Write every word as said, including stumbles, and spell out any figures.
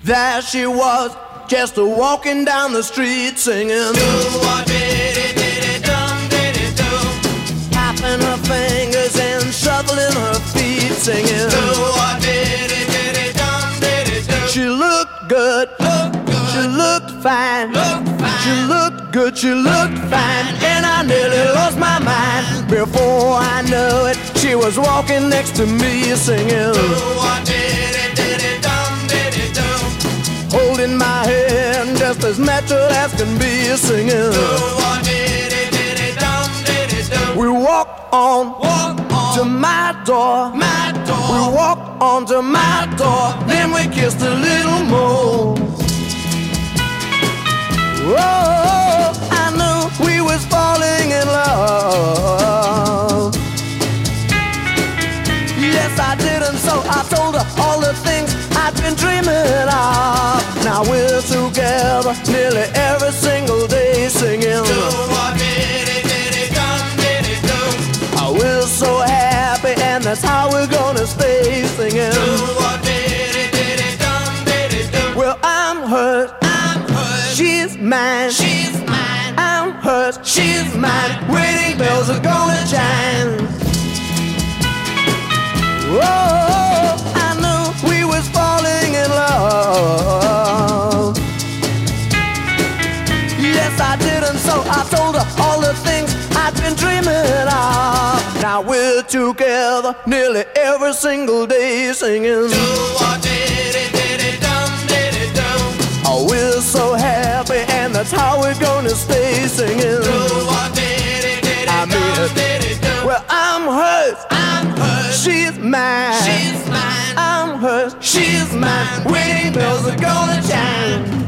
There she was, just a walking down the street singing. Tapping her fingers and shuffling her feet singing. She looked good, she looked fine, she looked good, she looked fine, and I nearly lost my mind. Before I knew it, she was walking next to me singing. Holding my hand just as natural as can be singing. We walked on, walk on to my door, my door. We walked on to my door, then we kissed a little more. Oh, I knew we was falling in love. Yes, I did, and so I told her all the things I'd been dreaming of. Now we're together nearly every single day singing. Oh, we're so happy, and that's how we're gonna stay singing. Well, I'm hers, I'm hers. She's mine, she's mine. I'm hers, she's mine. Wedding bells are gonna chime. Whoa, I knew we was falling in love. Yes, I did, and so I told her all the things I'd been dreaming of. Now we're together nearly every single day singing. Oh, we're so happy, and that's how we're gonna stay singing. I mean, well, I'm hers, I'm hers. She's mine, she's mine. I'm hers, she's mine. Wedding bells are gonna chime.